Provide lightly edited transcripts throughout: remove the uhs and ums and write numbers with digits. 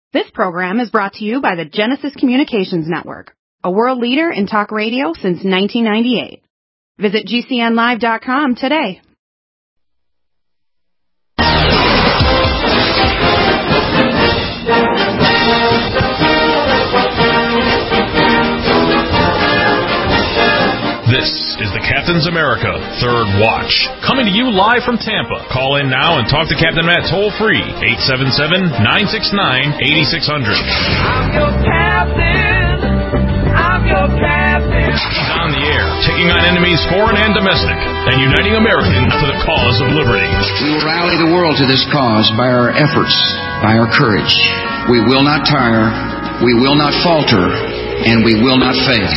This program is brought to you by the Genesis Communications Network, a world leader in talk radio since 1998. Visit GCNlive.com today. This is the Captain's America Third Watch, coming to you live from Tampa. Call in now and talk to Captain Matt toll-free, 877-969-8600. I'm your captain. I'm your captain. He's on the air, taking on enemies foreign and domestic, and uniting Americans for the cause of liberty. We will rally the world to this cause by our efforts, by our courage. We will not tire, we will not falter, and we will not fail.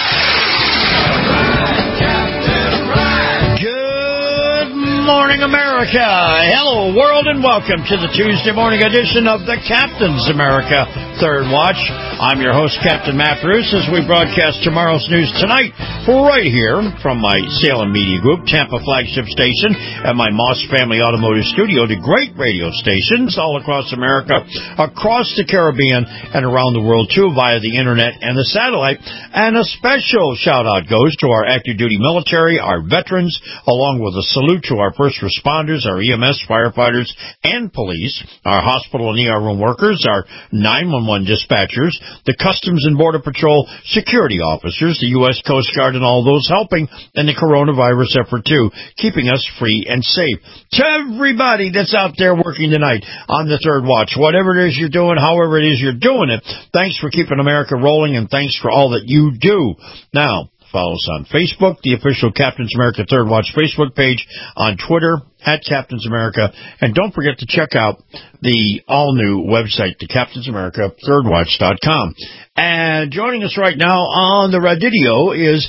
Morning, America. Hello, world, and welcome to the Tuesday morning edition of the Captain's America Third Watch. I'm your host, Captain Matt Bruce, as we broadcast tomorrow's news tonight right here from my Salem Media Group, Tampa flagship station, and my Moss Family Automotive Studio to great radio stations all across America, across the Caribbean, and around the world, too, via the Internet and the satellite. And a special shout-out goes to our active duty military, our veterans, along with a salute to our first responders, our EMS, firefighters, and police, our hospital and ER room workers, our 911 dispatchers, the Customs and Border Patrol security officers, the U.S. Coast Guard, and all those helping in the coronavirus effort, too, keeping us free and safe. To everybody that's out there working tonight on the Third Watch, whatever it is you're doing, however it is you're doing it, thanks for keeping America rolling, and thanks for all that you do. Now, follow us on Facebook, the official Captain's America Third Watch Facebook page, on Twitter, at Captain's America, and don't forget to check out the all-new website, the Captain's America ThirdWatch.com. And joining us right now on the radio is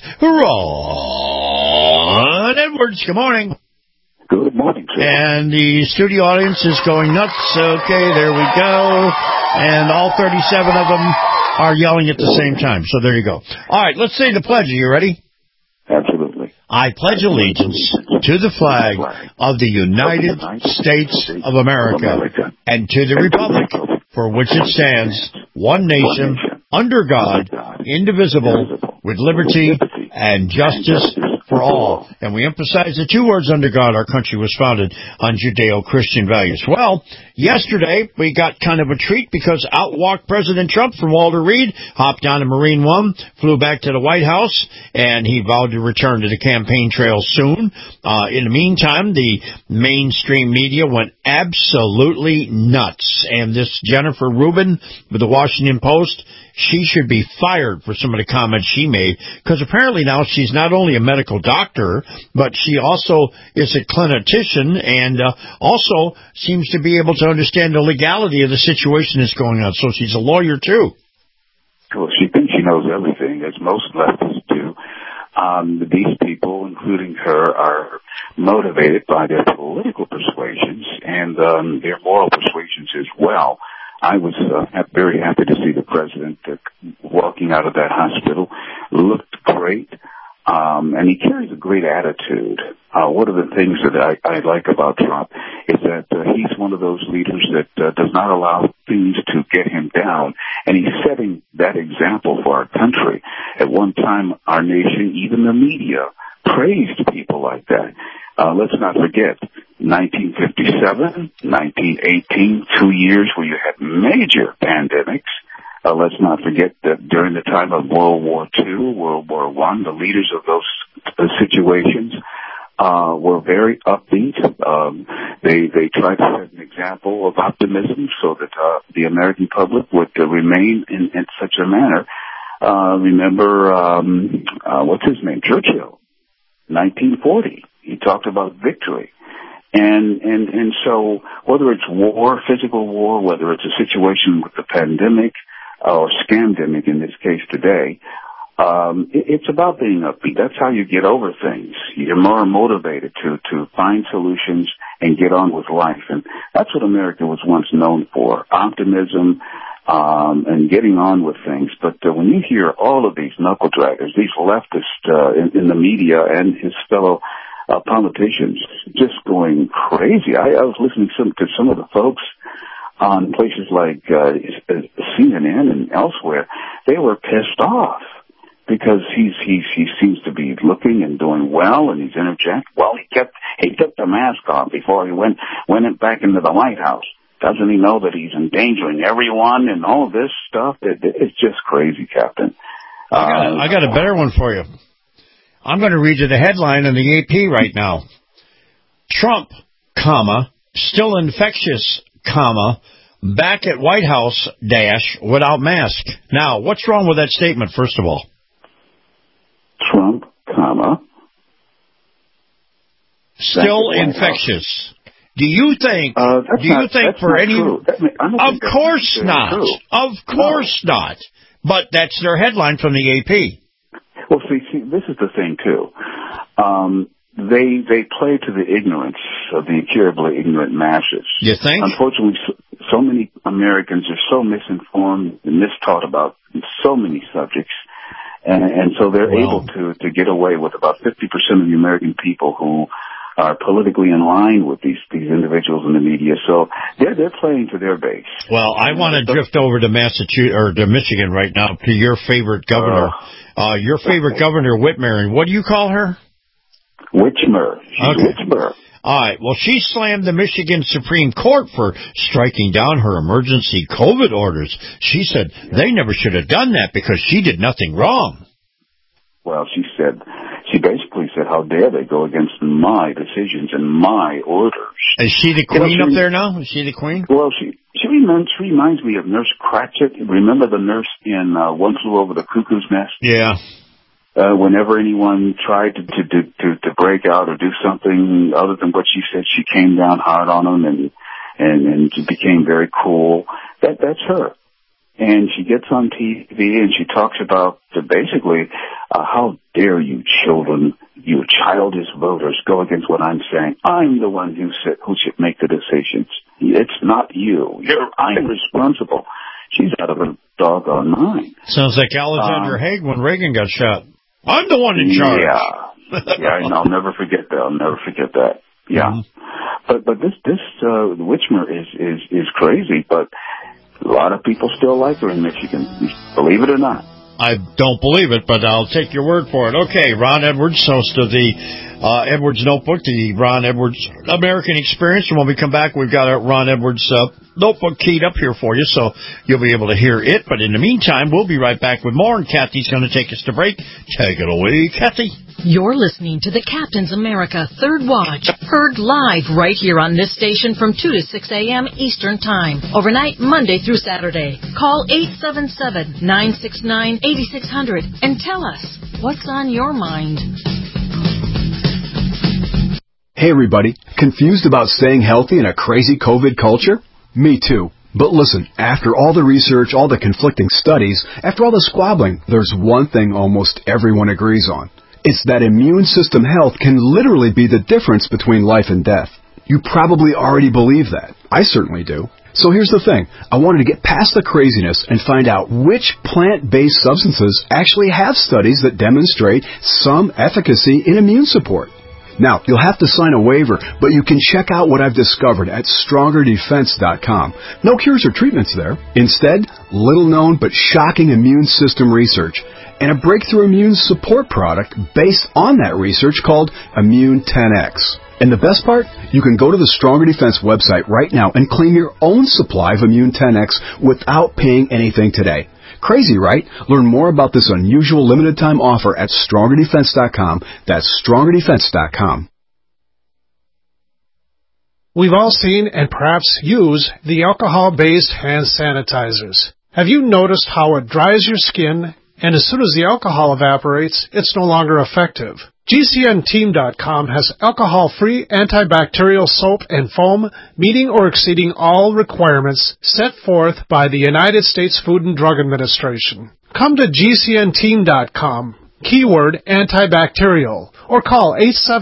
Ron Edwards. Good morning. Good morning, sir. And the studio audience is going nuts. Okay, there we go. And all 37 of them are yelling at the same time. So there you go. All right, let's say the pledge. Are you ready? Absolutely. I pledge allegiance to the flag of the United States of America and to the republic for which it stands, one nation, under God, indivisible, with liberty and justice for all. And we emphasize the two words, under God. Our country was founded on Judeo-Christian values. Well, yesterday we got kind of a treat because out walked President Trump from Walter Reed, hopped on a Marine One, flew back to the White House, and he vowed to return to the campaign trail soon. In the meantime, the mainstream media went absolutely nuts. And this Jennifer Rubin with the Washington Post, she should be fired for some of the comments she made, because apparently now she's not only a medical doctor, but she also is a clinician and also seems to be able to understand the legality of the situation that's going on. So she's a lawyer, too. Well, she thinks she knows everything, as most leftists do. These people, including her, are motivated by their political persuasions and their moral persuasions as well. I was very happy to see the president walking out of that hospital. Looked great, and he carries a great attitude. One of the things that I like about Trump is that he's one of those leaders that does not allow things to get him down, and he's setting that example for our country. At one time, our nation, even the media, praised people like that. Let's not forget 1957, 1918, 2 years where you had major pandemics. Let's not forget that during the time of World War II, World War I, the leaders of those situations were very upbeat. They tried to set an example of optimism so that the American public would remain in such a manner. Remember, what's his name? Churchill, 1940. He talked about victory. And so whether it's war, physical war, whether it's a situation with the pandemic or scamdemic in this case today, it's about being upbeat. That's how you get over things. You're more motivated to find solutions and get on with life. And that's what America was once known for, optimism, and getting on with things. But when you hear all of these knuckle draggers, these leftists in the media and his fellow politicians just going crazy. I was listening to some of the folks on places like CNN and elsewhere, they were pissed off because he seems to be looking and doing well, and he's energetic. Well, he took the mask off before he went back into the White House. Doesn't he know that he's endangering everyone and all of this stuff? It's just crazy, Captain. I got a better one for you. I'm going to read you the headline in the AP right now. Trump, still infectious, back at White House, without mask. Now, what's wrong with that statement, first of all? Trump, still infectious. Do you think for any... Of course not. Of course not. But that's their headline from the AP. Well, see, this is the thing, too. They play to the ignorance of the incurably ignorant masses. You think? Unfortunately, so many Americans are so misinformed and mistaught about so many subjects, and so they're able to get away with about 50% of the American people who are politically in line with these individuals in the media. So they're playing to their base. Well, I want to drift over to Massachusetts or to Michigan right now to your favorite governor. Your favorite governor, Whitmer, and what do you call her? Whitmer. Whitmer. All right. Well, she slammed the Michigan Supreme Court for striking down her emergency COVID orders. She said they never should have done that because she did nothing wrong. Well, she basically said, how dare they go against my decisions and my orders. Is she the queen up there now? Is she the queen? Well, she reminds me of Nurse Cratchit. Remember the nurse in One Flew Over the Cuckoo's Nest? Yeah. Whenever anyone tried to break out or do something other than what she said, she came down hard on them and became very cool. That's her. And she gets on TV and she talks about basically how dare you children, you childish voters, go against what I'm saying. I'm the one who should make the decisions. It's not you. I'm responsible. She's out of her doggone mind. Sounds like Alexander Haig when Reagan got shot. I'm the one in charge. Yeah, and I'll never forget that. Yeah. Mm-hmm. But this Whitmer is crazy, but a lot of people still like her in Michigan, believe it or not. I don't believe it, but I'll take your word for it. Okay, Ron Edwards, host of the Edwards Notebook, the Ron Edwards American Experience. And when we come back, we've got a Ron Edwards notebook keyed up here for you, so you'll be able to hear it. But in the meantime, we'll be right back with more, and Kathy's going to take us to break. Take it away, Kathy. You're listening to the Captain's America Third Watch, heard live right here on this station from 2 to 6 a.m. Eastern Time, overnight Monday through Saturday. Call 877-969-8600 and tell us what's on your mind. Hey everybody, confused about staying healthy in a crazy COVID culture? Me too. But listen, after all the research, all the conflicting studies, after all the squabbling, there's one thing almost everyone agrees on. It's that immune system health can literally be the difference between life and death. You probably already believe that. I certainly do. So here's the thing. I wanted to get past the craziness and find out which plant-based substances actually have studies that demonstrate some efficacy in immune support. Now, you'll have to sign a waiver, but you can check out what I've discovered at StrongerDefense.com. No cures or treatments there. Instead, little-known but shocking immune system research and a breakthrough immune support product based on that research called Immune 10X. And the best part? You can go to the Stronger Defense website right now and claim your own supply of Immune 10X without paying anything today. Crazy, right? Learn more about this unusual limited-time offer at StrongerDefense.com. That's StrongerDefense.com. We've all seen and perhaps use the alcohol-based hand sanitizers. Have you noticed how it dries your skin, and as soon as the alcohol evaporates, it's no longer effective? GCNteam.com has alcohol-free antibacterial soap and foam meeting or exceeding all requirements set forth by the United States Food and Drug Administration. Come to GCNteam.com, keyword antibacterial, or call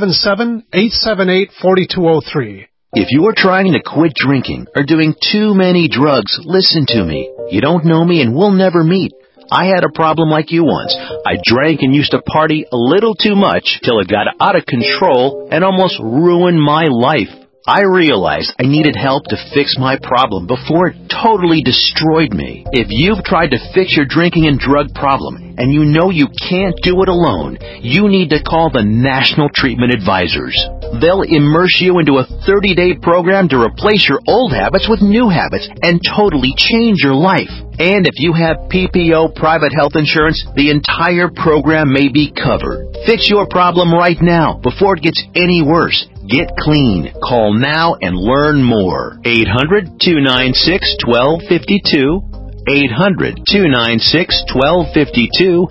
877-878-4203. If you are trying to quit drinking or doing too many drugs, listen to me. You don't know me and we'll never meet. I had a problem like you once. I drank and used to party a little too much till it got out of control and almost ruined my life. I realized I needed help to fix my problem before it totally destroyed me. If you've tried to fix your drinking and drug problem and you know you can't do it alone, you need to call the National Treatment Advisors. They'll immerse you into a 30-day program to replace your old habits with new habits and totally change your life. And if you have PPO private health insurance, the entire program may be covered. Fix your problem right now before it gets any worse. Get clean. Call now and learn more. 800-296-1252. 800-296-1252.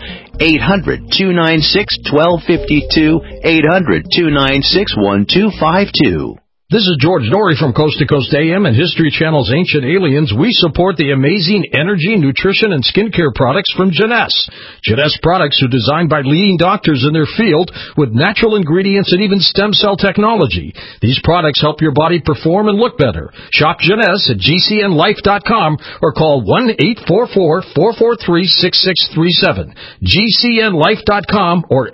800-296-1252. 800-296-1252. This is George Norrie from Coast to Coast AM and History Channel's Ancient Aliens. We support the amazing energy, nutrition, and skincare products from Jeunesse. Jeunesse products are designed by leading doctors in their field with natural ingredients and even stem cell technology. These products help your body perform and look better. Shop Jeunesse at GCNlife.com or call 1-844-443-6637. GCNlife.com or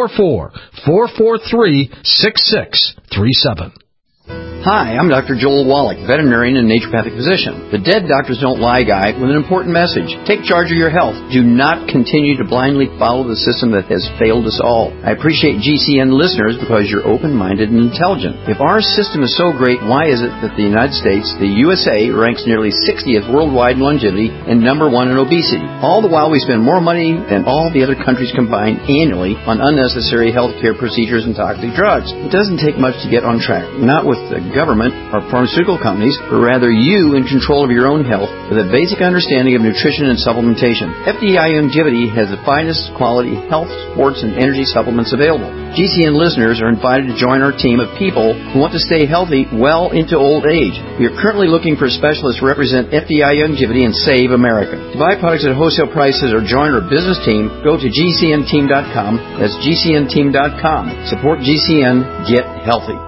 844-443-6637. Hi, I'm Dr. Joel Wallach, veterinarian and naturopathic physician. The Dead Doctors Don't Lie guy with an important message. Take charge of your health. Do not continue to blindly follow the system that has failed us all. I appreciate GCN listeners because you're open-minded and intelligent. If our system is so great, why is it that the United States, the USA, ranks nearly 60th worldwide in longevity and number 1 in obesity? All the while we spend more money than all the other countries combined annually on unnecessary healthcare procedures and toxic drugs. It doesn't take much to get on track. Not with the government or pharmaceutical companies, but rather you in control of your own health with a basic understanding of nutrition and supplementation. FDI Longevity has the finest quality health, sports, and energy supplements available. GCN listeners are invited to join our team of people who want to stay healthy well into old age. We are currently looking for specialists to represent FDI Longevity and Save America. To buy products at wholesale prices or join our business team, go to GCNteam.com. That's GCNteam.com. Support GCN. Get healthy.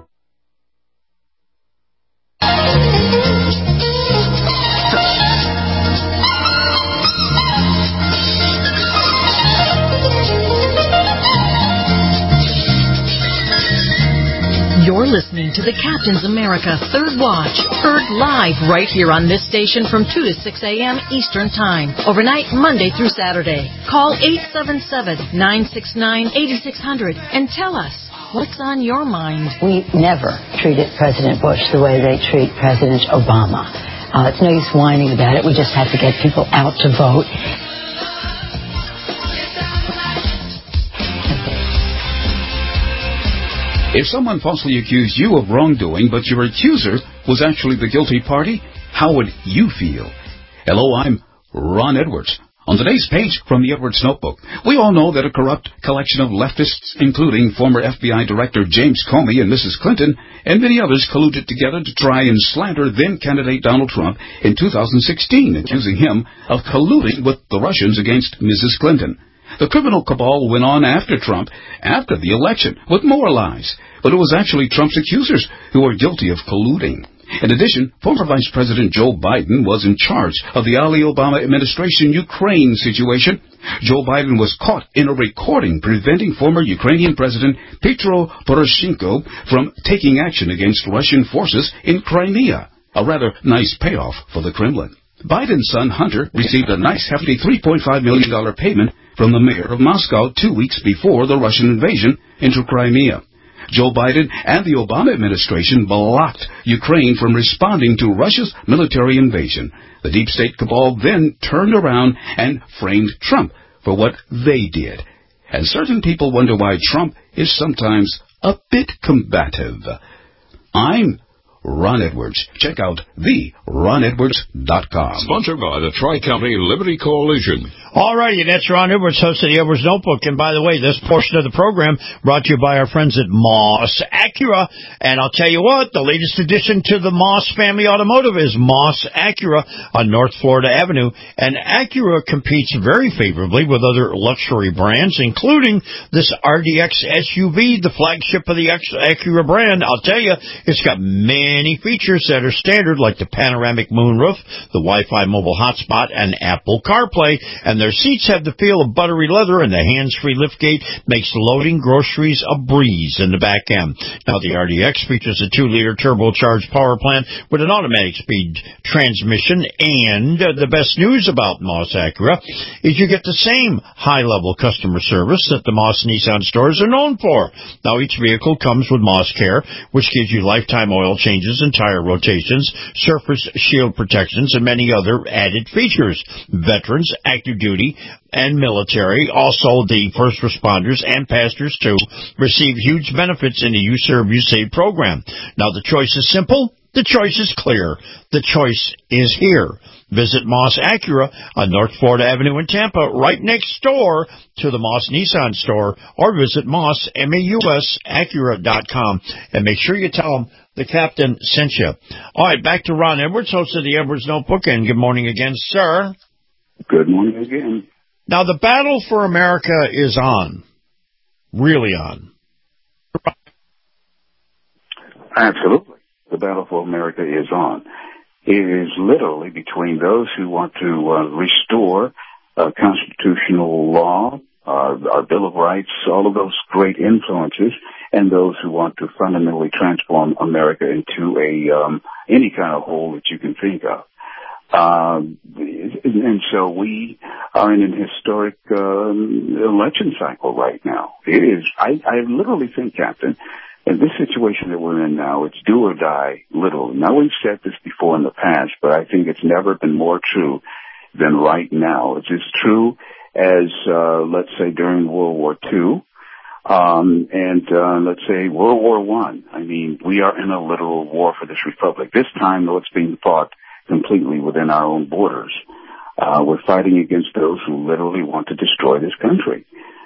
You're listening to the Captain's America Third Watch, heard live right here on this station from 2 to 6 a.m. Eastern Time, overnight Monday through Saturday. Call 877-969-8600 and tell us what's on your mind. We never treated President Bush the way they treat President Obama. It's no use whining about it. We just have to get people out to vote. If someone falsely accused you of wrongdoing, but your accuser was actually the guilty party, how would you feel? Hello, I'm Ron Edwards. On today's page from the Edwards Notebook, we all know that a corrupt collection of leftists, including former FBI Director James Comey and Mrs. Clinton, and many others colluded together to try and slander then-candidate Donald Trump in 2016, accusing him of colluding with the Russians against Mrs. Clinton. The criminal cabal went on after Trump after the election with more lies, but it was actually Trump's accusers who were guilty of colluding. In addition, former Vice President Joe Biden was in charge of the Ali Obama administration Ukraine situation. Joe Biden was caught in a recording preventing former Ukrainian President Petro Poroshenko from taking action against Russian forces in Crimea, a rather nice payoff for the Kremlin. Biden's son Hunter received a nice hefty $3.5 million payment from the mayor of Moscow 2 weeks before the Russian invasion into Crimea. Joe Biden and the Obama administration blocked Ukraine from responding to Russia's military invasion. The deep state cabal then turned around and framed Trump for what they did. And certain people wonder why Trump is sometimes a bit combative. I'm Ron Edwards. Check out theronedwards.com. Sponsored by the Tri-County Liberty Coalition. All righty, that's Ron Edwards, host of the Edwards Notebook. And by the way, this portion of the program brought to you by our friends at Moss Acura. And I'll tell you what, the latest addition to the Moss family automotive is Moss Acura on North Florida Avenue. And Acura competes very favorably with other luxury brands, including this RDX SUV, the flagship of the Acura brand. I'll tell you, it's got many features that are standard, like the panoramic moonroof, the Wi-Fi mobile hotspot, and Apple CarPlay. And their seats have the feel of buttery leather, and the hands-free liftgate makes loading groceries a breeze in the back end. Now, the RDX features a 2-liter turbocharged power plant with an automatic speed transmission, and the best news about Moss Acura is you get the same high-level customer service that the Moss Nissan stores are known for. Now, each vehicle comes with Moss Care, which gives you lifetime oil changes and tire rotations, surface shield protections, and many other added features. Veterans, active duty, and military, also the first responders and pastors too, receive huge benefits in the You Serve, You Save program. Now, the choice is simple. The choice is clear. The choice is here. Visit Moss Acura on North Florida Avenue in Tampa, right next door to the Moss Nissan store, or visit MausAcura.com, and make sure you tell them the captain sent you. All right, back to Ron Edwards, host of the Edwards Notebook, and good morning again, sir. Good morning again. Now, the battle for America is on. Really on. Absolutely. The battle for America is on. It is literally between those who want to restore constitutional law, our Bill of Rights, all of those great influences, and those who want to fundamentally transform America into any kind of hole that you can think of. And so we are in an historic election cycle right now. It is. I literally think, Captain, in this situation that we're in now, it's do or die, literally. Now, we've said this before in the past, but I think it's never been more true than right now. It's as true as, let's say, during World War II, and let's say World War I. I mean, we are in a literal war for this republic. This time, though, it's being fought completely within our own borders. We're fighting against those who literally want to destroy this country.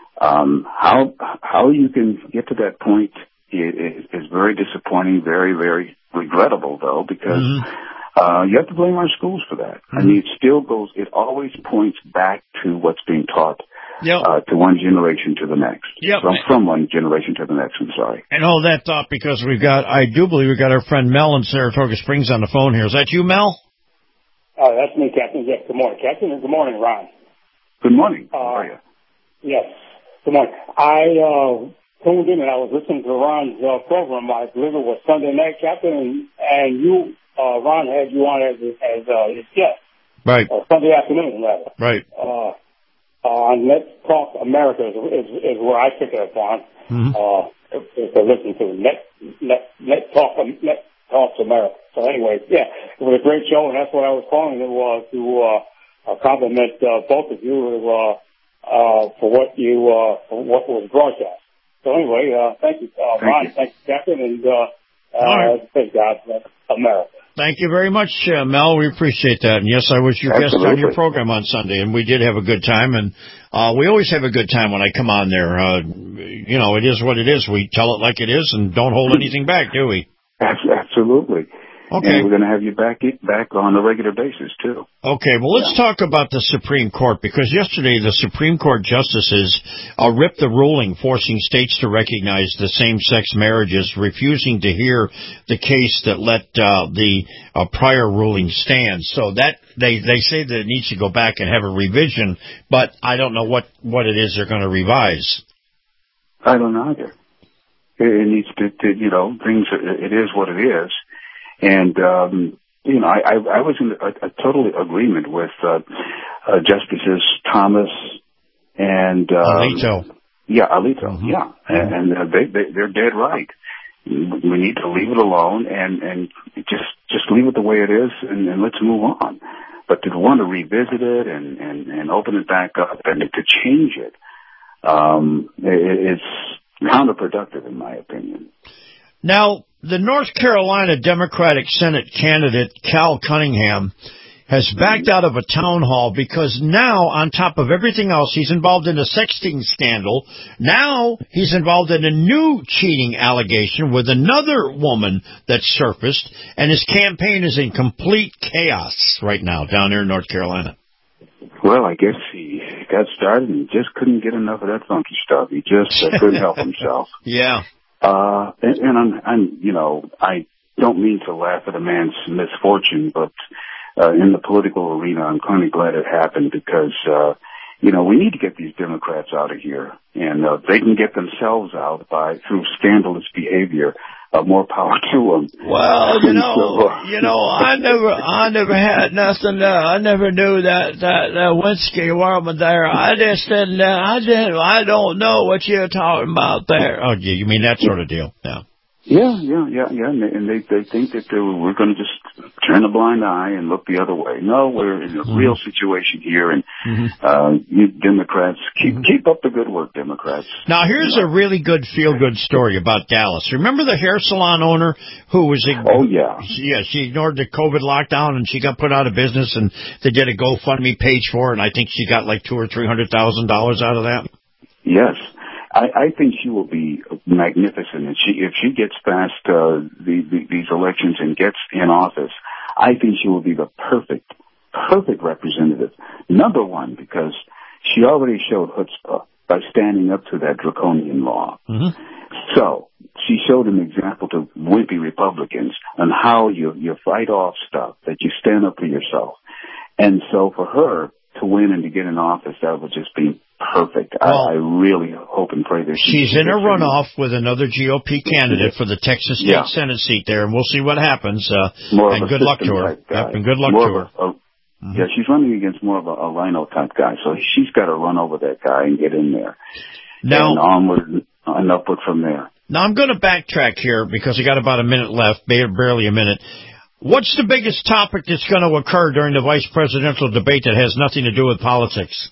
How you can get to that point is very disappointing, very, very regrettable, though, because you have to blame our schools for that. I mean, it always points back to what's being taught to one generation to the next. From one generation to the next, I'm sorry. And hold that thought, because I do believe we've got our friend Mel in Saratoga Springs on the phone here. Is that you, Mel? That's me, Captain. Yes, good morning, Captain, and good morning, Ron. Good morning. How are you? Yes, good morning. I tuned in and I was listening to Ron's program. I believe it was Sunday night, Captain, and you, Ron, had you on as his guest. Right. Sunday afternoon, rather. Right. On Let's Talk America is where I pick it up on. To listen to Let's Talk America. So anyway, yeah, it was a great show, and that's what I was calling to compliment both of you for what was broadcast. So anyway, thank you, Ron. Thank you, Captain, and thank God for America. Thank you very much, Mel. We appreciate that. And yes, I was your guest on your program on Sunday, and we did have a good time. And we always have a good time when I come on there. It is what it is. We tell it like it is and don't hold anything back, do we? Absolutely. Okay. And we're going to have you back on a regular basis, too. Okay, well, let's talk about the Supreme Court, because yesterday the Supreme Court justices ripped the ruling forcing states to recognize the same-sex marriages, refusing to hear the case that let the prior ruling stand. So that they say that it needs to go back and have a revision, but I don't know what it is they're going to revise. I don't know either. It needs to things. It is what it is. And, I was in a total agreement with, Justices Thomas and, Alito. Yeah, Alito. Yeah. And they're dead right. We need to leave it alone and just leave it the way it is and let's move on. But to want to revisit it and open it back up and to change it, it's counterproductive in my opinion. Now, the North Carolina Democratic Senate candidate, Cal Cunningham, has backed out of a town hall because now, on top of everything else, he's involved in a sexting scandal. Now he's involved in a new cheating allegation with another woman that surfaced, and his campaign is in complete chaos right now down there in North Carolina. Well, I guess he got started and just couldn't get enough of that funky stuff. He just couldn't help himself. Yeah. And I don't mean to laugh at a man's misfortune, but in the political arena, I'm kind of glad it happened because we need to get these Democrats out of here, and they can get themselves out through scandalous behavior. More power to them. Well, I never had nothing. I never knew that Winsky woman there. I just didn't. I don't know what you're talking about there. Oh, you mean that sort of deal? Yeah. Yeah. And they think that we're going to just turn a blind eye and look the other way. No, we're in a real situation here, and you Democrats keep up the good work, Democrats. Now, here's a really good feel-good story about Dallas. Remember the hair salon owner who was? She ignored the COVID lockdown and she got put out of business, and they did a GoFundMe page for her, and I think she got like $200,000 or $300,000 out of that. Yes. I think she will be magnificent, and if she gets past these elections and gets in office, I think she will be the perfect representative. Number one, because she already showed chutzpah by standing up to that draconian law. Mm-hmm. So she showed an example to wimpy Republicans on how you fight off stuff, that you stand up for yourself. And so for her to win and to get in office, that would just be perfect. Well, I really hope and pray that she's in a runoff with another GOP candidate for the Texas State Senate seat there, and we'll see what happens. And good luck to her. And good luck to her. Yeah, she's running against more of a Rhino type guy, so she's got to run over that guy and get in there. Now, and onward and upward from there. Now, I'm going to backtrack here because I got about a minute left, barely a minute. What's the biggest topic that's going to occur during the vice presidential debate that has nothing to do with politics?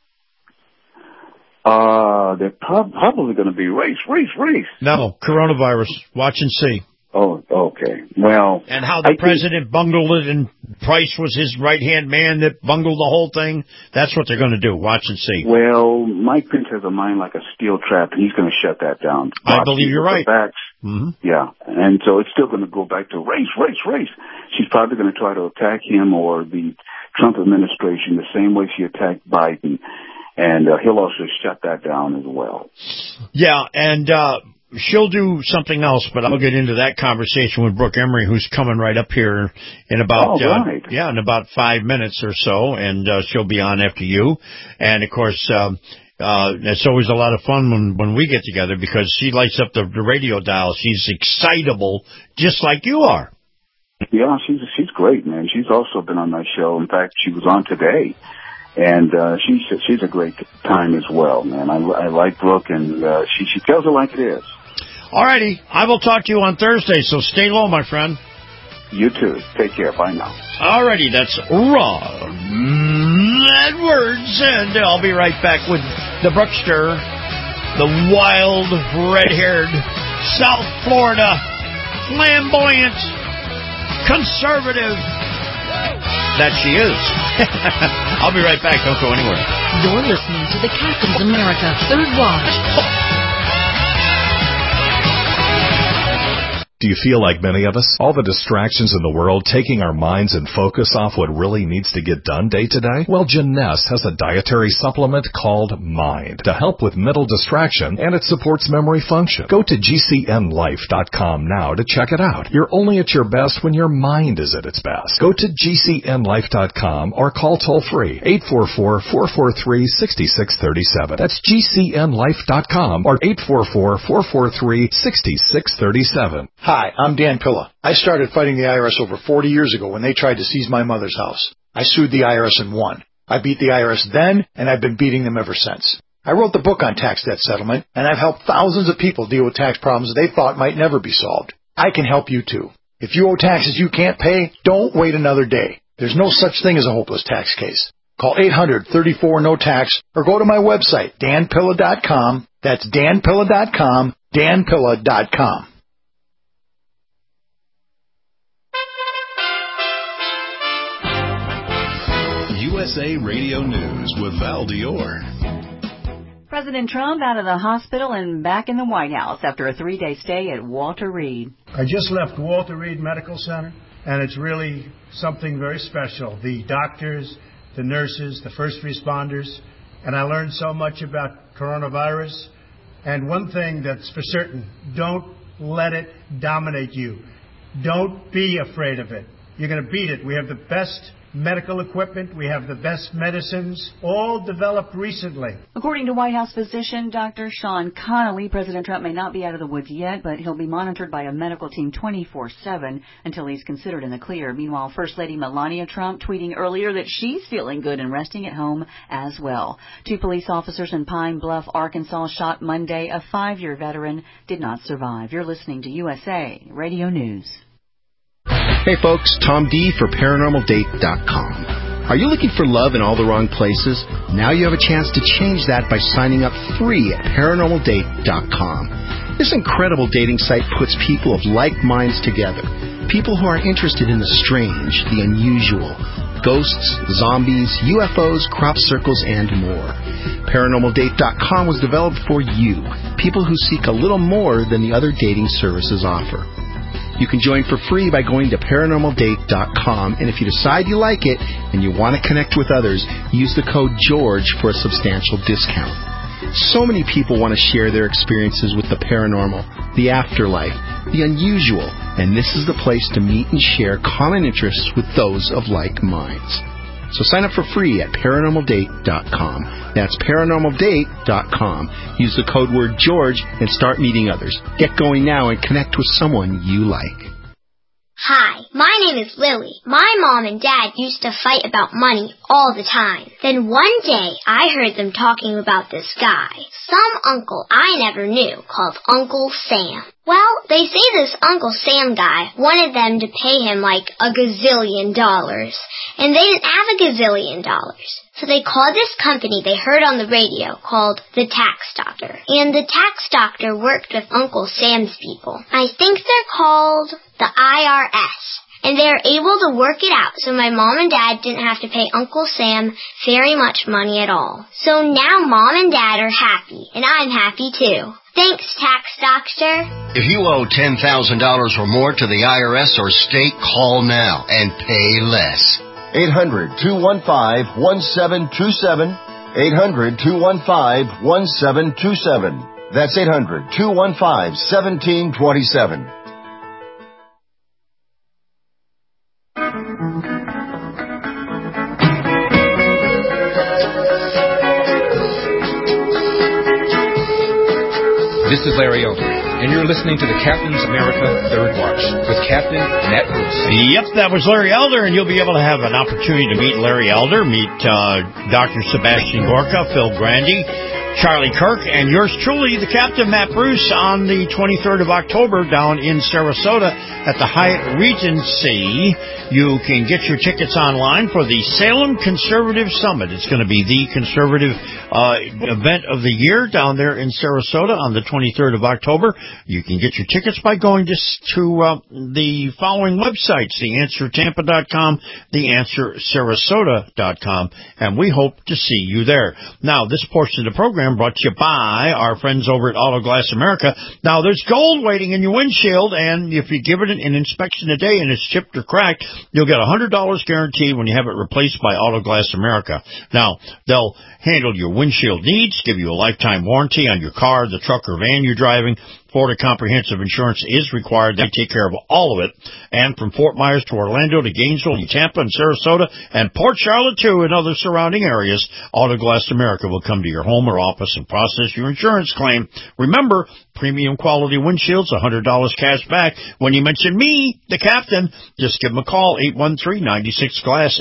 They're probably going to be race. No, coronavirus. Watch and see. Oh, okay. Well, and how the president bungled it, and Price was his right-hand man that bungled the whole thing. That's what they're going to do. Watch and see. Well, Mike Pence has a mind like a steel trap, and he's going to shut that down. I believe you're right. Yeah, and so it's still going to go back to race. She's probably going to try to attack him or the Trump administration the same way she attacked Biden. And he'll also shut that down as well. Yeah, and she'll do something else, but I'll get into that conversation with Brooke Emery, who's coming right up here in about in about 5 minutes or so, and she'll be on after you. And of course, it's always a lot of fun when we get together because she lights up the radio dial. She's excitable, just like you are. Yeah, she's great, man. She's also been on my show. In fact, she was on today. And she's a great time as well, man. I like Brooke, and she tells it like it is. All righty. I will talk to you on Thursday, so stay low, my friend. You too. Take care. Bye now. All righty. That's Ron Edwards, and I'll be right back with the Brookster, the wild, red-haired, South Florida, flamboyant, conservative that she is. I'll be right back. Don't go anywhere. You're listening to the Captain's America Third Watch. Do you feel like many of us? All the distractions in the world taking our minds and focus off what really needs to get done day to day? Well, Jeunesse has a dietary supplement called Mind to help with mental distraction, and it supports memory function. Go to GCNlife.com now to check it out. You're only at your best when your mind is at its best. Go to GCNlife.com or call toll-free 844-443-6637. That's GCNlife.com or 844-443-6637. Hi, I'm Dan Pilla. I started fighting the IRS over 40 years ago when they tried to seize my mother's house. I sued the IRS and won. I beat the IRS then, and I've been beating them ever since. I wrote the book on tax debt settlement, and I've helped thousands of people deal with tax problems they thought might never be solved. I can help you too. If you owe taxes you can't pay, don't wait another day. There's no such thing as a hopeless tax case. Call 800-34-NO-TAX or go to my website, danpilla.com. That's danpilla.com, danpilla.com. USA Radio News with Val Dior. President Trump out of the hospital and back in the White House after a 3-day stay at Walter Reed. I just left Walter Reed Medical Center, and it's really something very special. The doctors, the nurses, the first responders, and I learned so much about coronavirus. And one thing that's for certain, don't let it dominate you. Don't be afraid of it. You're going to beat it. We have the best medical equipment. We have the best medicines, all developed recently. According to White House physician Dr. Sean Connolly, President Trump may not be out of the woods yet, but he'll be monitored by a medical team 24/7 until he's considered in the clear. Meanwhile, First Lady Melania Trump tweeting earlier that she's feeling good and resting at home as well. 2 police officers in Pine Bluff, Arkansas, shot Monday. A 5-year veteran did not survive. You're listening to USA Radio News. Hey folks, Tom D for ParanormalDate.com. Are you looking for love in all the wrong places? Now you have a chance to change that by signing up free at ParanormalDate.com. This incredible dating site puts people of like minds together. People who are interested in the strange, the unusual, ghosts, zombies, UFOs, crop circles, and more. ParanormalDate.com was developed for you, people who seek a little more than the other dating services offer. You can join for free by going to ParanormalDate.com, and if you decide you like it and you want to connect with others, use the code GEORGE for a substantial discount. So many people want to share their experiences with the paranormal, the afterlife, the unusual, and this is the place to meet and share common interests with those of like minds. So sign up for free at ParanormalDate.com. That's ParanormalDate.com. Use the code word George and start meeting others. Get going now and connect with someone you like. Hi, my name is Lily. My mom and dad used to fight about money all the time. Then one day, I heard them talking about this guy, some uncle I never knew, called Uncle Sam. Well, they say this Uncle Sam guy wanted them to pay him like $1 gazillion, and they didn't have $1 gazillion. So they called this company they heard on the radio called the Tax Doctor. And the Tax Doctor worked with Uncle Sam's people. I think they're called the IRS. And they were able to work it out so my mom and dad didn't have to pay Uncle Sam very much money at all. So now mom and dad are happy, and I'm happy too. Thanks, Tax Doctor. If you owe $10,000 or more to the IRS or state, call now and pay less. 800-215-1727. 800-215-1727. That's 800-215-1727. This is Larry Elder, and you're listening to the Captain's America Third Watch with Captain Matt Bruce. Yep, that was Larry Elder, and you'll be able to have an opportunity to meet Larry Elder, meet Dr. Sebastian Gorka, Phil Grandy, Charlie Kirk, and yours truly, the Captain Matt Bruce, on the 23rd of October down in Sarasota at the Hyatt Regency. You can get your tickets online for the Salem Conservative Summit. It's going to be the conservative event of the year down there in Sarasota on the 23rd of October. You can get your tickets by going to the following websites: TheAnswerTampa.com, TheAnswerSarasota.com, and we hope to see you there. Now, this portion of the program brought to you by our friends over at Auto Glass America. Now, there's gold waiting in your windshield, and if you give it an inspection today and it's chipped or cracked, you'll get $100 guaranteed when you have it replaced by Auto Glass America. Now, they'll handle your windshield needs, give you a lifetime warranty on your car, the truck, or van you're driving. Florida Comprehensive Insurance is required. They take care of all of it. And from Fort Myers to Orlando to Gainesville and Tampa and Sarasota and Port Charlotte, too, and other surrounding areas, Auto Glass America will come to your home or office and process your insurance claim. Remember, premium quality windshields, $100 cash back. When you mention me, the captain, just give them a call, 813-96-GLASS,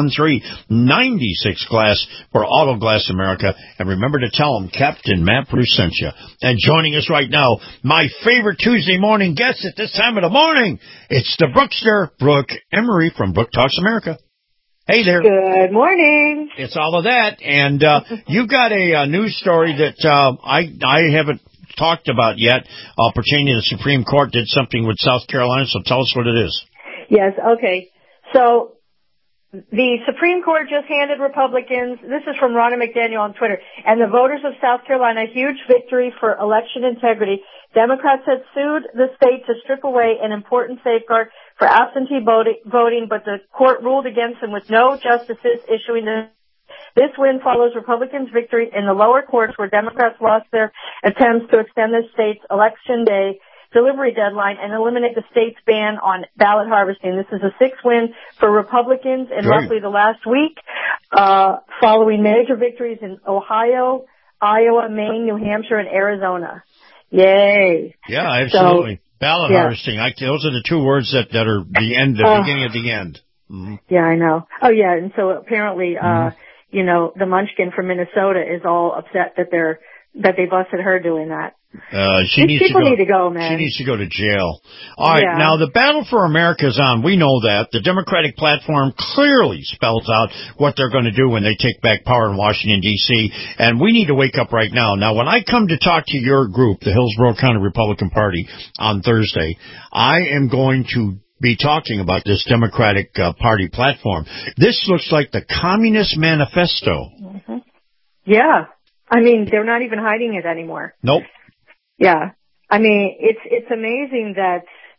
813-96-GLASS for Auto Glass America. And remember to tell them Captain Matt Bruce sent you. And joining us right now, my favorite Tuesday morning guest at this time of the morning, it's the Brookster, Brooke Emery from Brooke Talks America. Hey there. Good morning. It's all of that. And you've got a news story that I haven't talked about yet pertaining to the Supreme Court did something with South Carolina, so tell us what it is. Yes, okay. So the Supreme Court just handed Republicans, this is from Ronna McDaniel on Twitter, and the voters of South Carolina a huge victory for election integrity. Democrats had sued the state to strip away an important safeguard for absentee voting, but the court ruled against them with no justices issuing the. This win follows Republicans' victory in the lower courts where Democrats lost their attempts to extend the state's election day delivery deadline and eliminate the state's ban on ballot harvesting. This is a 6 win for Republicans in roughly the last week, following major victories in Ohio, Iowa, Maine, New Hampshire, and Arizona. Yay. Yeah, absolutely. Ballot harvesting. Those are the 2 words that are the beginning of the end. Mm-hmm. Yeah, I know. Oh, yeah, and so apparently, the Munchkin from Minnesota is all upset that they busted her doing that. People need to go, man. She needs to go to jail. All right, now the battle for America is on. We know that. The Democratic platform clearly spells out what they're going to do when they take back power in Washington, D.C., and we need to wake up right now. Now, when I come to talk to your group, the Hillsborough County Republican Party, on Thursday, I am going to be talking about this Democratic Party platform. This looks like the Communist Manifesto. Mm-hmm. Yeah. I mean, they're not even hiding it anymore. Nope. Yeah. I mean, it's amazing that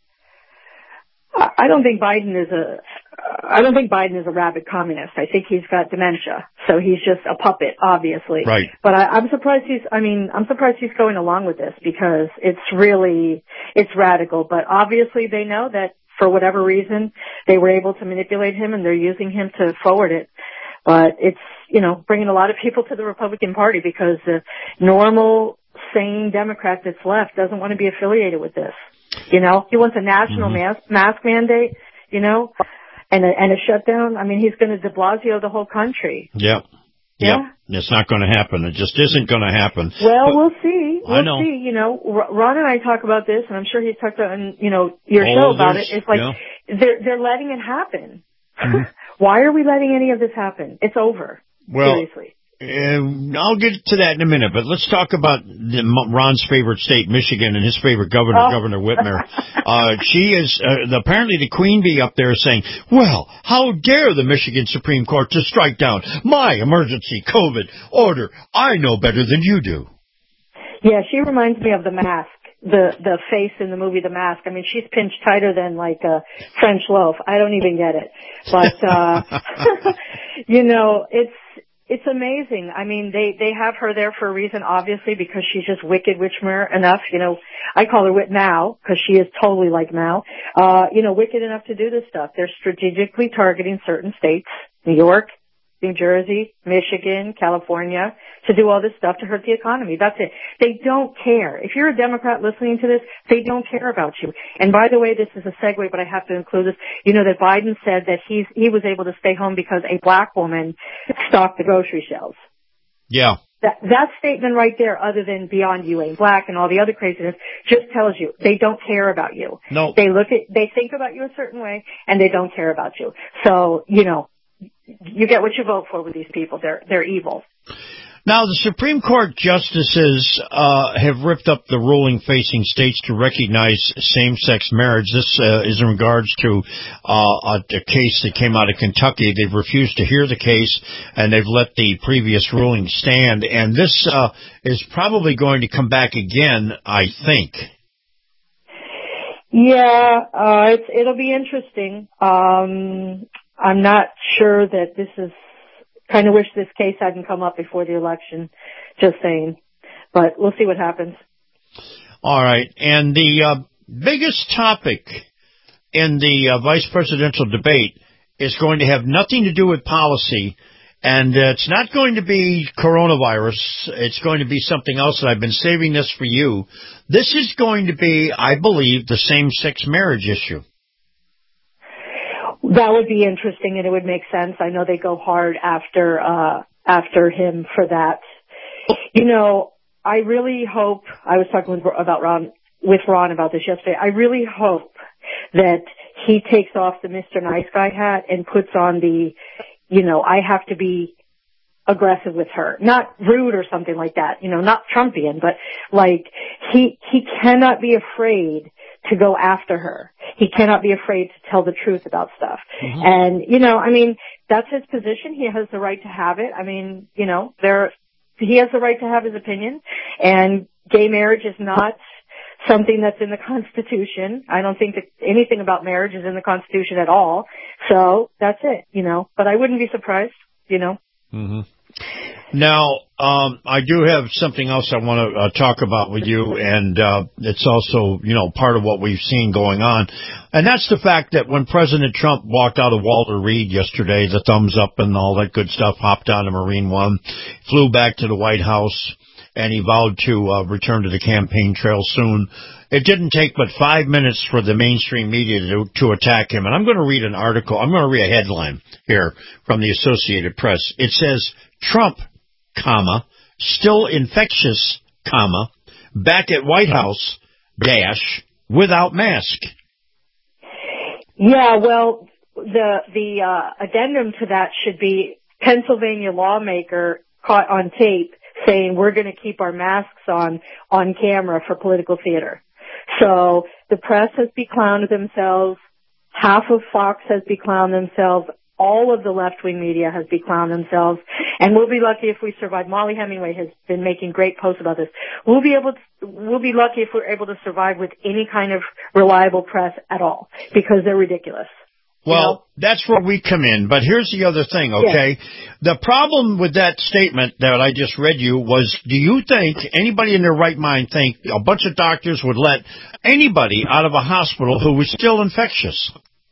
I don't think Biden is a rabid communist. I think he's got dementia. So he's just a puppet, obviously. Right. But I'm surprised he's going along with this because it's radical. But obviously they know that for whatever reason they were able to manipulate him and they're using him to forward it. But it's, bringing a lot of people to the Republican Party because the normal, sane Democrat that's left doesn't want to be affiliated with this. He wants a national mask mandate, and a shutdown. I mean, he's going to de Blasio the whole country. Yep. It's not going to happen. It just isn't going to happen. Well, we'll see. We'll see. Ron and I talk about this, and I'm sure he's talked on, your show about it. It's like they're letting it happen. Mm-hmm. Why are we letting any of this happen? It's over. Well, seriously. I'll get to that in a minute, but let's talk about Ron's favorite state, Michigan, and his favorite governor, Governor Whitmer. She is, apparently the Queen Bee up there is saying, well, how dare the Michigan Supreme Court to strike down my emergency COVID order? I know better than you do. Yeah, she reminds me of The Mask. The face in the movie The Mask. I mean, she's pinched tighter than like a French loaf. I don't even get it. But, it's amazing. I mean, they have her there for a reason, obviously, because she's just wicked Whitmer enough. I call her Whit Mao because she is totally like Mao. Wicked enough to do this stuff. They're strategically targeting certain states, New York, New Jersey, Michigan, California, to do all this stuff to hurt the economy. That's it. They don't care. If you're a Democrat listening to this, they don't care about you. And by the way, this is a segue, but I have to include this. That Biden said that he was able to stay home because a black woman stocked the grocery shelves. Yeah. That statement right there, other than beyond you ain't black and all the other craziness, just tells you they don't care about you. No. They think about you a certain way, and they don't care about you. So, you get what you vote for with these people. They're evil. Now, the Supreme Court justices have ripped up the ruling facing states to recognize same-sex marriage. This is in regards to a case that came out of Kentucky. They've refused to hear the case, and they've let the previous ruling stand. And this is probably going to come back again, I think. Yeah, it'll be interesting. I'm not sure that this is. Kind of wish this case hadn't come up before the election, just saying. But we'll see what happens. All right. And the biggest topic in the vice presidential debate is going to have nothing to do with policy, and it's not going to be coronavirus. It's going to be something else, and I've been saving this for you. This is going to be, I believe, the same-sex marriage issue. That would be interesting, and it would make sense. I know they go hard after him for that. I really hope. I was talking with Ron about this yesterday. I really hope that he takes off the Mr. Nice Guy hat and puts on the, I have to be aggressive with her, not rude or something like that. Not Trumpian, but like he cannot be afraid to go after her. He cannot be afraid to tell the truth about stuff. Mm-hmm. And, that's his position. He has the right to have it. He has the right to have his opinion, and gay marriage is not something that's in the Constitution. I don't think that anything about marriage is in the Constitution at all. So that's it, But I wouldn't be surprised, Mm-hmm. Now, I do have something else I want to talk about with you, and it's also, part of what we've seen going on. And that's the fact that when President Trump walked out of Walter Reed yesterday, the thumbs up and all that good stuff, hopped on a Marine One, flew back to the White House, and he vowed to return to the campaign trail soon. It didn't take but 5 minutes for the mainstream media to attack him. And I'm going to read an article. I'm going to read a headline here from the Associated Press. It says, Trump, still infectious, back at White House, without mask. Yeah, well, the addendum to that should be Pennsylvania lawmaker caught on tape saying we're going to keep our masks on camera for political theater. So the press has beclowned themselves. Half of Fox has beclowned themselves. All of the left-wing media has beclowned themselves. And we'll be lucky if we survive. Molly Hemingway has been making great posts about this. We'll be lucky if we're able to survive with any kind of reliable press at all, because they're ridiculous. Well, that's where we come in. But here's the other thing, okay? Yes. The problem with that statement that I just read you was, do you think anybody in their right mind think a bunch of doctors would let anybody out of a hospital who was still infectious?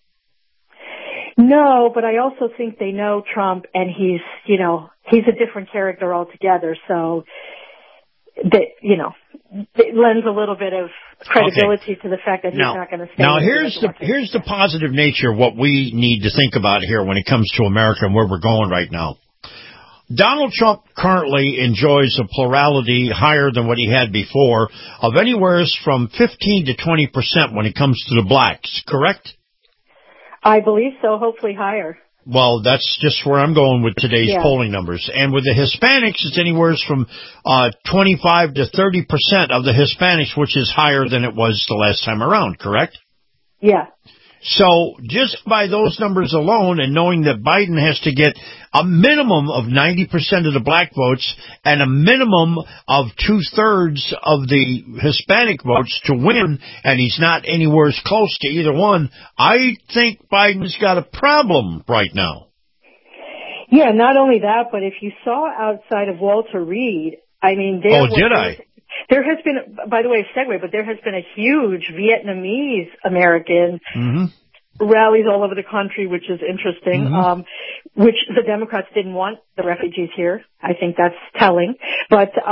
No, but I also think they know Trump, and he's a different character altogether. So, it lends a little bit of credibility to the fact that he's not going to stay. Now, here's the positive nature of what we need to think about here when it comes to America and where we're going right now. Donald Trump currently enjoys a plurality higher than what he had before of anywhere from 15 to 20% when it comes to the blacks, correct? I believe so, hopefully higher. Well, that's just where I'm going with today's polling numbers. And with the Hispanics, it's anywhere from 25 to 30% of the Hispanics, which is higher than it was the last time around, correct? Yeah. So just by those numbers alone, and knowing that Biden has to get a minimum of 90% of the black votes and a minimum of 2/3 of the Hispanic votes to win, and he's not anywhere close to either one, I think Biden's got a problem right now. Yeah, not only that, but if you saw outside of Walter Reed, I mean, there has been, by the way, segue, but there has been a huge Vietnamese American rallies all over the country, which is interesting, which the Democrats didn't want the refugees here. I think that's telling. But just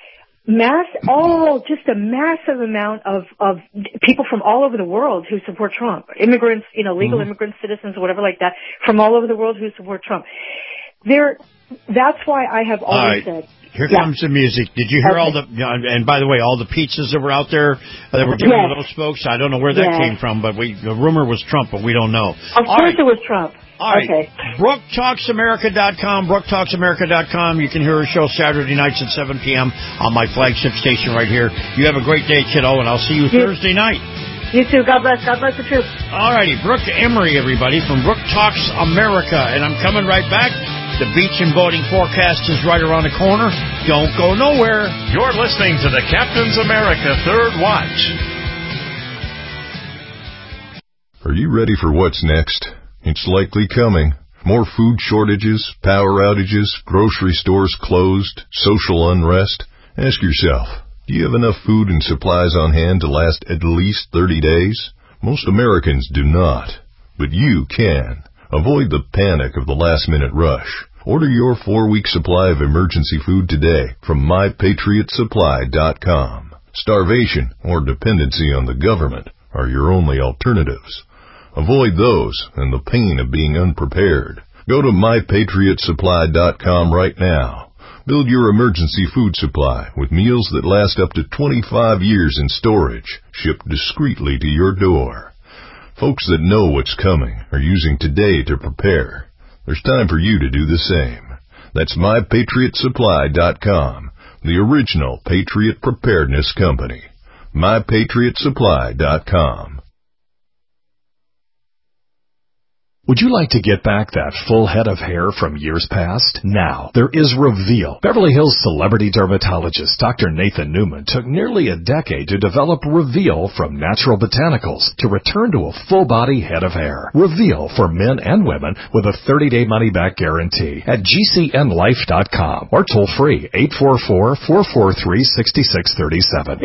a massive amount of people from all over the world who support Trump. Immigrants, legal immigrants, citizens, whatever like that, from all over the world who support Trump. That's why I have always said. Here comes the music. Did you hear all the, and by the way, all the pizzas that were out there that were given to those folks? I don't know where that came from, but the rumor was Trump, but we don't know. Of course it was Trump. All right. Okay. BrookeTalksAmerica.com, BrookeTalksAmerica.com. You can hear her show Saturday nights at 7 p.m. on my flagship station right here. You have a great day, kiddo, and I'll see you Thursday night. You too. God bless. God bless the troops. All righty. Brooke Emery, everybody, from Brooke Talks America. And I'm coming right back. The beach and boating forecast is right around the corner. Don't go nowhere. You're listening to the Captain's America Third Watch. Are you ready for what's next? It's likely coming. More food shortages, power outages, grocery stores closed, social unrest. Ask yourself, do you have enough food and supplies on hand to last at least 30 days? Most Americans do not, but you can. Avoid the panic of the last-minute rush. Order your 4-week supply of emergency food today from MyPatriotSupply.com. Starvation or dependency on the government are your only alternatives. Avoid those and the pain of being unprepared. Go to MyPatriotSupply.com right now. Build your emergency food supply with meals that last up to 25 years in storage, shipped discreetly to your door. Folks that know what's coming are using today to prepare. There's time for you to do the same. That's MyPatriotSupply.com, the original Patriot Preparedness Company. MyPatriotSupply.com. Would you like to get back that full head of hair from years past? Now, there is Reveal. Beverly Hills celebrity dermatologist Dr. Nathan Newman took nearly a decade to develop Reveal from natural botanicals to return to a full-body head of hair. Reveal for men and women with a 30-day money-back guarantee at GCNlife.com or toll-free 844-443-6637.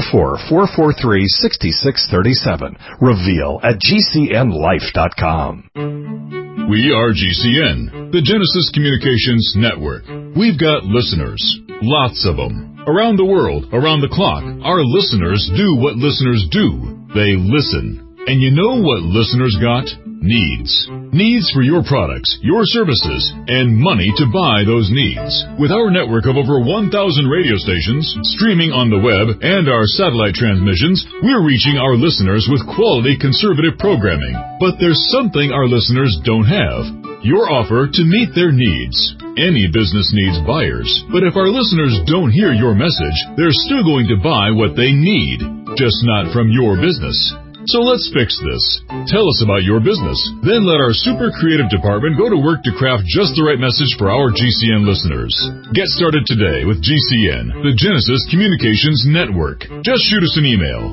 844-443-6637. Reveal at GCNlife.com. We are GCN, the Genesis Communications Network. We've got listeners, lots of them. Around the world, around the clock, our listeners do what listeners do. They listen. And you know what listeners got? Needs. Needs for your products, your services, and money to buy those needs. With our network of over 1,000 radio stations, streaming on the web, and our satellite transmissions, we're reaching our listeners with quality conservative programming. But there's something our listeners don't have. Your offer to meet their needs. Any business needs buyers, but if our listeners don't hear your message, they're still going to buy what they need, just not from your business. So let's fix this. Tell us about your business. Then let our super creative department go to work to craft just the right message for our GCN listeners. Get started today with GCN, the Genesis Communications Network. Just shoot us an email.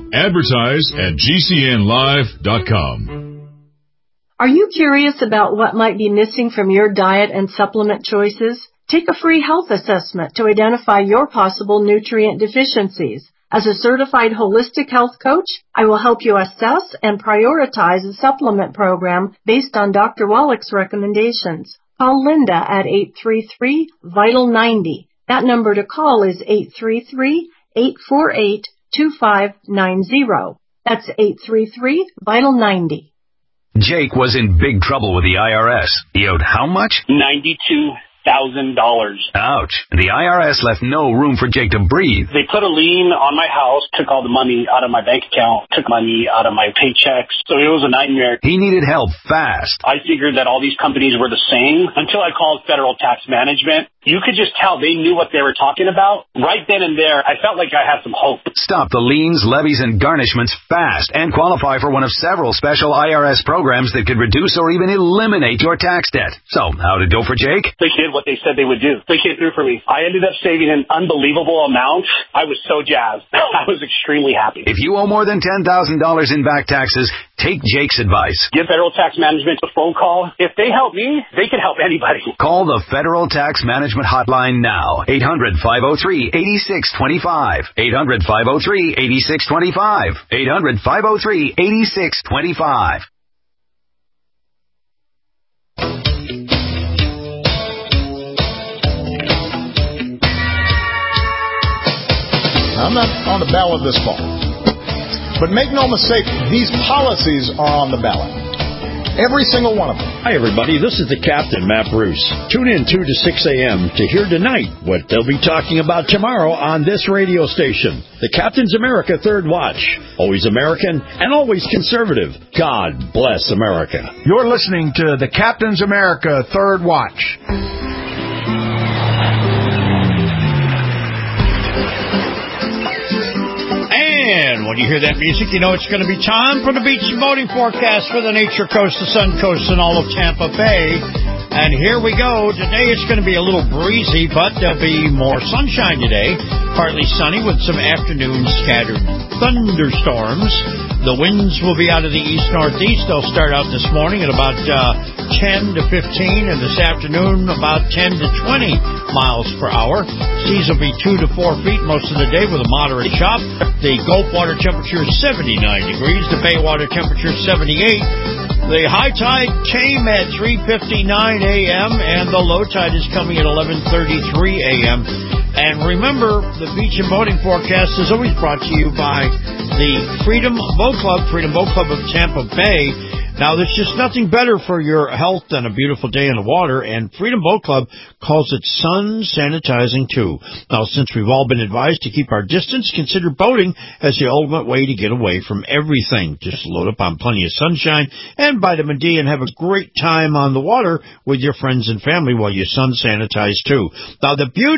Advertise@GCNlive.com. Are you curious about what might be missing from your diet and supplement choices? Take a free health assessment to identify your possible nutrient deficiencies. As a certified holistic health coach, I will help you assess and prioritize a supplement program based on Dr. Wallach's recommendations. Call Linda at 833-VITAL-90. That number to call is 833-848-2590. That's 833-VITAL-90. Jake was in big trouble with the IRS. He owed how much? $92,000. Ouch. The IRS left no room for Jake to breathe. They put a lien on my house, took all the money out of my bank account, took money out of my paychecks. So it was a nightmare. He needed help fast. I figured that all these companies were the same until I called Federal Tax Management. You could just tell they knew what they were talking about. Right then and there, I felt like I had some hope. Stop the liens, levies, and garnishments fast and qualify for one of several special IRS programs that could reduce or even eliminate your tax debt. So, how'd it go for Jake? They did what they said they would do. They came through for me. I ended up saving an unbelievable amount. I was so jazzed. I was extremely happy. If you owe more than $10,000 in back taxes, take Jake's advice. Give Federal Tax Management a phone call. If they help me, they can help anybody. Call the Federal Tax Management hotline now. 800-503-8625. 800-503-8625. 800-503-8625. I'm not on the ballot this fall. But make no mistake, these policies are on the ballot. Every single one of them. Hi, everybody. This is the Captain, Matt Bruce. Tune in 2 to 6 a.m. to hear tonight what they'll be talking about tomorrow on this radio station. The Captain's America Third Watch. Always American and always conservative. God bless America. You're listening to the Captain's America Third Watch. And when you hear that music, you know it's going to be time for the beach and boating forecast for the Nature Coast, the Sun Coast, and all of Tampa Bay. And here we go. Today it's going to be a little breezy, but there'll be more sunshine today. Partly sunny with some afternoon scattered thunderstorms. The winds will be out of the east-northeast. They'll start out this morning at about 10 to 15, and this afternoon about 10 to 20 miles per hour. Seas will be 2 to 4 feet most of the day with a moderate chop. The Gulf water temperature is 79 degrees. The Bay water temperature is 78. The high tide came at 3:59 a.m. and the low tide is coming at 11:33 a.m. And remember, the beach and boating forecast is always brought to you by the Freedom Boat Club of Tampa Bay. Now, there's just nothing better for your health than a beautiful day in the water, and Freedom Boat Club calls it sun sanitizing, too. Now, since we've all been advised to keep our distance, consider boating as the ultimate way to get away from everything. Just load up on plenty of sunshine and vitamin D and have a great time on the water with your friends and family while you sun sanitize, too. Now, the beauty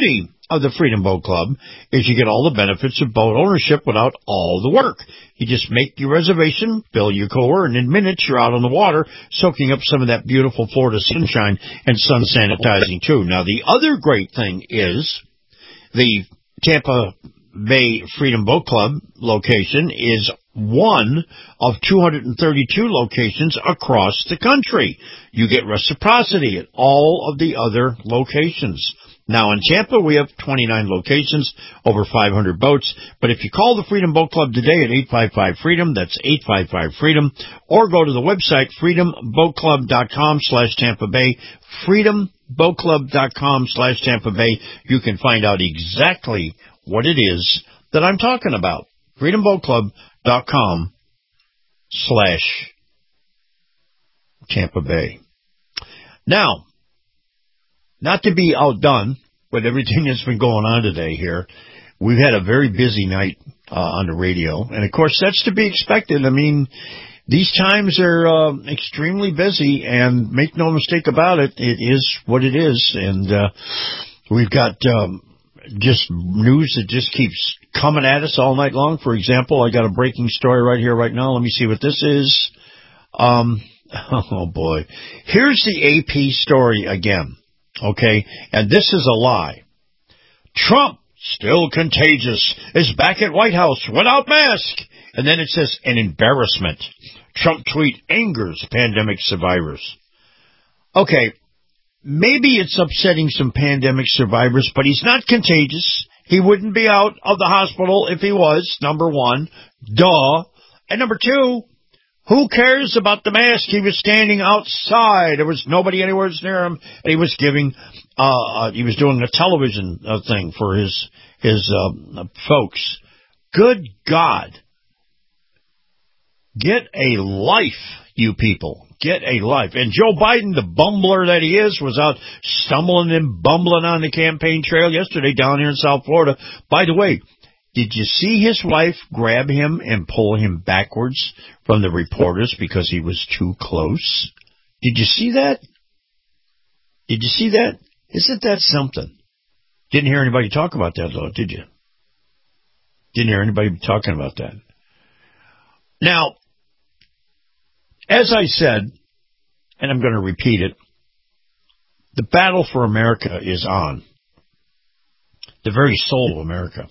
of the Freedom Boat Club is you get all the benefits of boat ownership without all the work. You just make your reservation, fill your core, and in minutes you're out on the water soaking up some of that beautiful Florida sunshine and sun sanitizing too. Now, the other great thing is the Tampa Bay Freedom Boat Club location is one of 232 locations across the country. You get reciprocity at all of the other locations. Now, in Tampa, we have 29 locations, over 500 boats. But if you call the Freedom Boat Club today at 855-FREEDOM, that's 855-FREEDOM, or go to the website freedomboatclub.com/Tampa Bay, freedomboatclub.com/Tampa Bay, you can find out exactly what it is that I'm talking about. freedomboatclub.com/Tampa Bay. Now, not to be outdone with everything that's been going on today here, we've had a very busy night on the radio. And, of course, that's to be expected. I mean, these times are extremely busy, and make no mistake about it, it is what it is. And we've got just news that just keeps coming at us all night long. For example, I got a breaking story right here, right now. Let me see what this is. Oh, boy. Here's the AP story again. Okay, and this is a lie. Trump, still contagious, is back at White House without mask. And then it says, an embarrassment. Trump tweet angers pandemic survivors. Okay, maybe it's upsetting some pandemic survivors, but he's not contagious. He wouldn't be out of the hospital if he was, number one. Duh. And number two, who cares about the mask? He was standing outside. There was nobody anywhere near him, and he was giving, he was doing a television thing for his folks. Good God. Get a life, you people. Get a life. And Joe Biden, the bumbler that he is, was out stumbling and bumbling on the campaign trail yesterday down here in South Florida. By the way, did you see his wife grab him and pull him backwards from the reporters because he was too close? Did you see that? Did you see that? Isn't that something? Didn't hear anybody talk about that, though, did you? Didn't hear anybody talking about that. Now, as I said, and I'm going to repeat it, the battle for America is on. The very soul of America.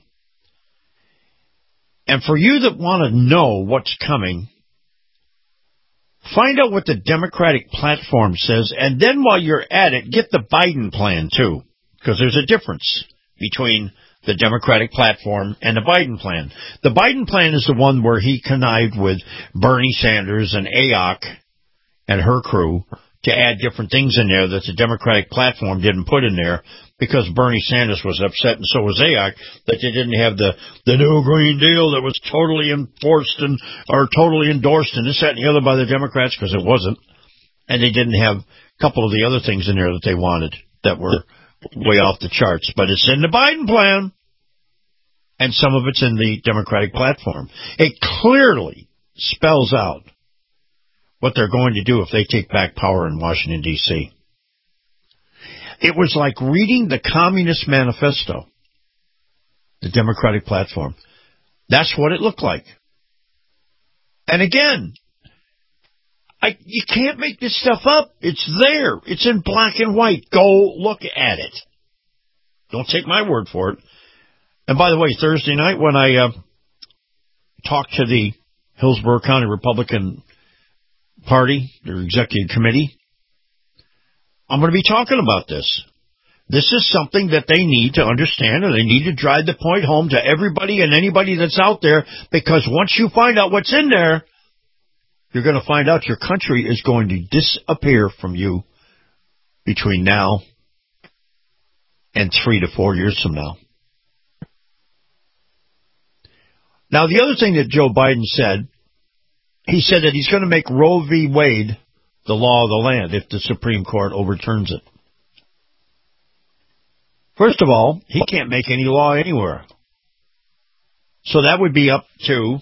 And for you that want to know what's coming, find out what the Democratic platform says, and then while you're at it, get the Biden plan, too, because there's a difference between the Democratic platform and the Biden plan. The Biden plan is the one where he connived with Bernie Sanders and AOC and her crew to add different things in there that the Democratic platform didn't put in there, because Bernie Sanders was upset, and so was AOC, that they didn't have the new Green Deal that was totally enforced or totally endorsed and this, that, and the other by the Democrats, because it wasn't. And they didn't have a couple of the other things in there that they wanted that were way off the charts. But it's in the Biden plan, and some of it's in the Democratic platform. It clearly spells out what they're going to do if they take back power in Washington, D.C. It was like reading the Communist Manifesto, the Democratic platform. That's what it looked like. And again, you can't make this stuff up. It's there. It's in black and white. Go look at it. Don't take my word for it. And by the way, Thursday night when I talked to the Hillsborough County Republican Party, their executive committee, I'm going to be talking about this. This is something that they need to understand, and they need to drive the point home to everybody and anybody that's out there, because once you find out what's in there, you're going to find out your country is going to disappear from you between now and 3 to 4 years from now. Now, the other thing that Joe Biden said, he said that he's going to make Roe v. Wade the law of the land if the Supreme Court overturns it. First of all, he can't make any law anywhere. So that would be up to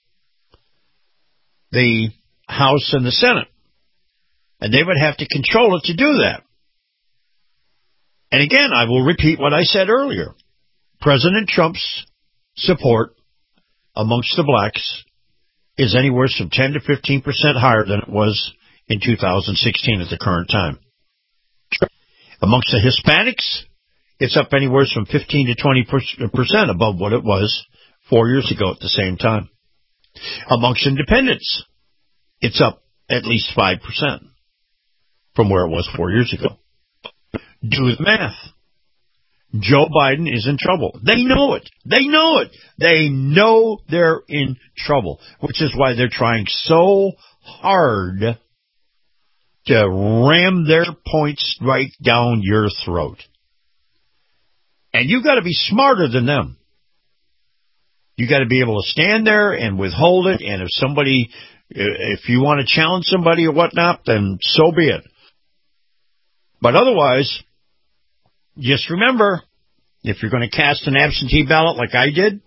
the House and the Senate. And they would have to control it to do that. And again, I will repeat what I said earlier. President Trump's support amongst the blacks is anywhere from 10 to 15% higher than it was in 2016 at the current time. Amongst the Hispanics, it's up anywhere from 15 to 20% above what it was 4 years ago at the same time. Amongst independents, it's up at least 5% from where it was 4 years ago. Do the math. Joe Biden is in trouble. They know it. They know it. They know they're in trouble, which is why they're trying so hard to ram their points right down your throat. And you got to be smarter than them. You got to be able to stand there and withhold it. And if you want to challenge somebody or whatnot, then so be it. But otherwise, just remember, if you're going to cast an absentee ballot like I did,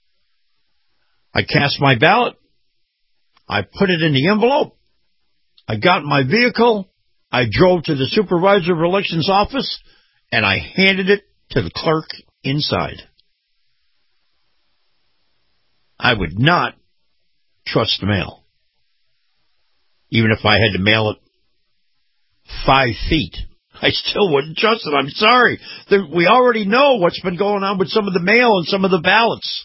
I cast my ballot, I put it in the envelope, I got in my vehicle, I drove to the supervisor of elections office, and I handed it to the clerk inside. I would not trust the mail, even if I had to mail it 5 feet. I still wouldn't trust it. I'm sorry. We already know what's been going on with some of the mail and some of the ballots.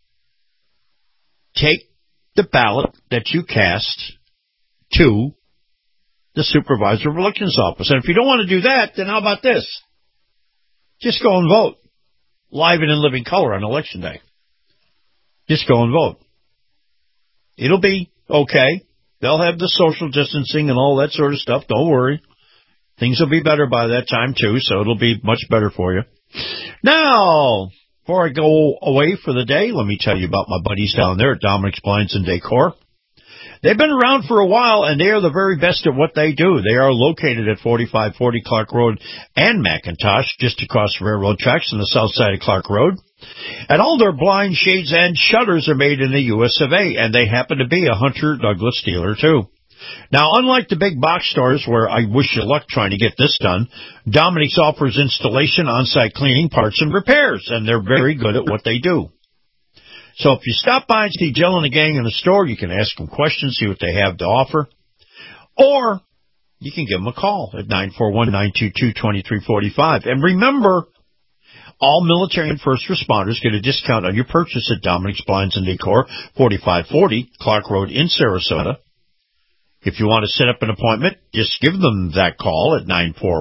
Take the ballot that you cast to the supervisor of elections office. And if you don't want to do that, then how about this? Just go and vote. Live and in living color on Election Day. Just go and vote. It'll be okay. They'll have the social distancing and all that sort of stuff. Don't worry. Things will be better by that time, too, so it'll be much better for you. Now, before I go away for the day, let me tell you about my buddies down there at Dominic's Blinds and Decor. They've been around for a while, and they are the very best at what they do. They are located at 4540 Clark Road and McIntosh, just across railroad tracks on the south side of Clark Road. And all their blinds, shades, and shutters are made in the U.S. of A., and they happen to be a Hunter Douglas dealer, too. Now, unlike the big box stores where I wish you luck trying to get this done, Dominic's offers installation, on-site cleaning, parts, and repairs, and they're very good at what they do. So if you stop by and see Jill and the gang in the store, you can ask them questions, see what they have to offer, or you can give them a call at 941-922-2345. And remember, all military and first responders get a discount on your purchase at Dominic's Blinds and Decor, 4540 Clark Road in Sarasota. If you want to set up an appointment, just give them that call at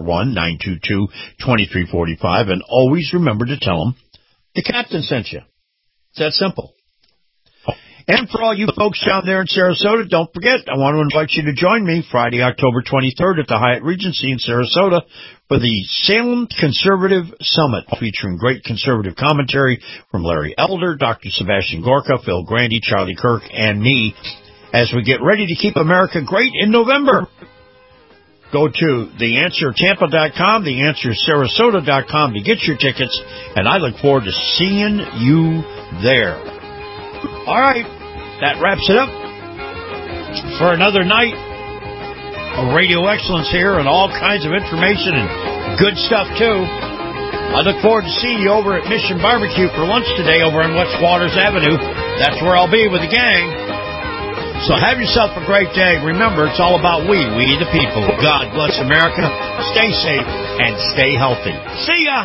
941-922-2345, and always remember to tell them the captain sent you. It's that simple. And for all you folks down there in Sarasota, don't forget, I want to invite you to join me Friday, October 23rd at the Hyatt Regency in Sarasota for the Salem Conservative Summit, featuring great conservative commentary from Larry Elder, Dr. Sebastian Gorka, Phil Grandy, Charlie Kirk, and me, as we get ready to keep America great in November. Go to TheAnswerTampa.com, TheAnswerSarasota.com to get your tickets, and I look forward to seeing you there. All right, that wraps it up for another night of radio excellence here and all kinds of information and good stuff, too. I look forward to seeing you over at Mission Barbecue for lunch today over on West Waters Avenue. That's where I'll be with the gang. So have yourself a great day. Remember, it's all about we the people. God bless America. Stay safe and stay healthy. See ya!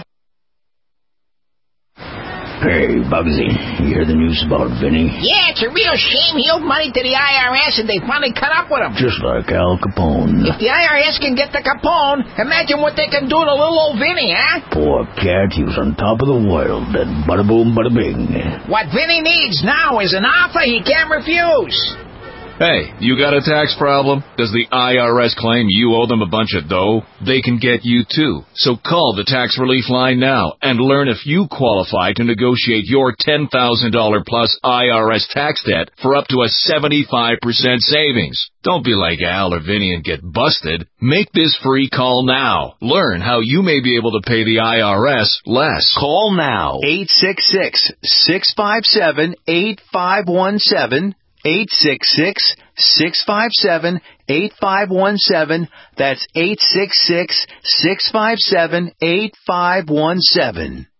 Hey, Bugsy, you hear the news about Vinny? Yeah, it's a real shame. He owed money to the IRS and they finally caught up with him. Just like Al Capone. If the IRS can get to Capone, imagine what they can do to little old Vinny, huh? Poor cat, he was on top of the world, and bada boom, bada bing. What Vinny needs now is an offer he can't refuse. Hey, you got a tax problem? Does the IRS claim you owe them a bunch of dough? They can get you too. So call the tax relief line now and learn if you qualify to negotiate your $10,000 plus IRS tax debt for up to a 75% savings. Don't be like Al or Vinny and get busted. Make this free call now. Learn how you may be able to pay the IRS less. Call now. 866-657-8517. 866-657-8517. That's 866-657-8517.